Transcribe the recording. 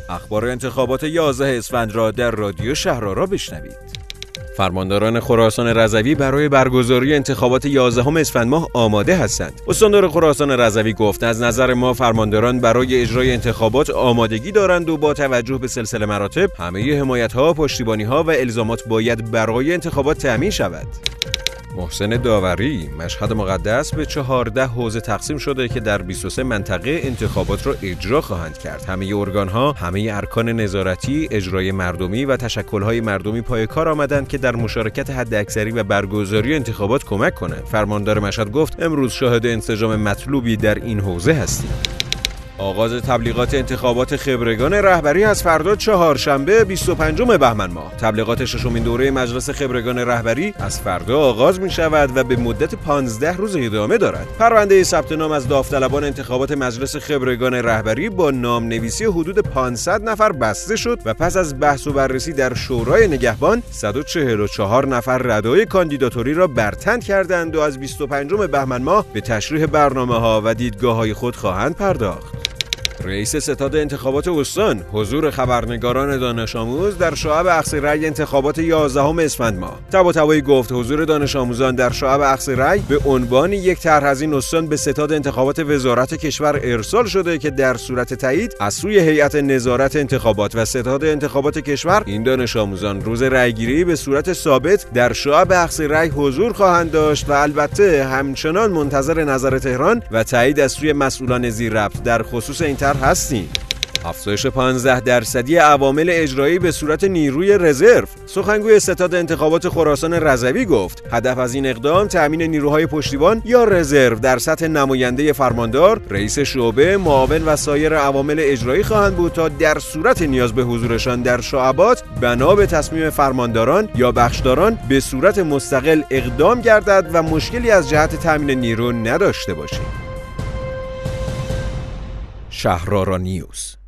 اخبار انتخابات 11 اسفند را در رادیو شهرآرا بشنوید. فرمانداران خراسان رضوی برای برگزاری انتخابات 11 اسفند ماه آماده هستند. استاندار خراسان رضوی گفت از نظر ما فرمانداران برای اجرای انتخابات آمادگی دارند و با توجه به سلسله مراتب همه حمایت‌ها، پشتیبانی‌ها و الزامات باید برای انتخابات تأمین شود. محسن داوری: مشهد مقدس به 14 حوزه تقسیم شده که در 23 منطقه انتخابات را اجرا خواهند کرد. همه ارگان‌ها، همه ارکان نظارتی، اجرای مردمی و تشکل‌های مردمی پای کار آمدند که در مشارکت حداکثری و برگزاری انتخابات کمک کنند. فرماندار مشهد گفت امروز شاهد انسجام مطلوبی در این حوزه هستیم. آغاز تبلیغات انتخابات خبرگان رهبری از فردا چهارشنبه 25 بهمن ماه. تبلیغات ششمین دوره مجلس خبرگان رهبری از فردا آغاز می شود و به مدت 15 روز ادامه دارد. پرونده ثبت نام از داوطلبان انتخابات مجلس خبرگان رهبری با نامنویسی حدود 500 نفر بسته شد و پس از بحث و بررسی در شورای نگهبان 144 نفر ردای کاندیداتوری را برتند کردند و از 25 بهمن ماه به تشریح برنامه‌ها و دیدگاه‌های خود خواهند پرداخت. رئیس ستاد انتخابات استان حضور خبرنگاران دانش آموز در شعب اخذ رأی انتخابات 11 اسفند ماه. طباطبایی گفت حضور دانش آموزان در شعب اخذ رأی به عنوان یک طرح از این استان به ستاد انتخابات وزارت کشور ارسال شده که در صورت تایید از سوی هیئت نظارت انتخابات و ستاد انتخابات کشور این دانش آموزان روز رأیگیری به صورت ثابت در شعب اخذ رأی حضور خواهند داشت و البته همچنان منتظر نظر تهران و تایید از سوی مسئولان زیرربط در خصوص این هستیم. افزایش 15% عوامل اجرایی به صورت نیروی رزرو. سخنگوی ستاد انتخابات خراسان رضوی گفت هدف از این اقدام تأمین نیروهای پشتیبان یا رزرو در سطح نماینده فرماندار، رئیس شعبه، معاون و سایر عوامل اجرایی خواهند بود تا در صورت نیاز به حضورشان در شعبات بنا به تصمیم فرمانداران یا بخشداران به صورت مستقل اقدام گردد و مشکلی از جهت تأمین نیرو نداشته باشیم. شهرآرا نیوز.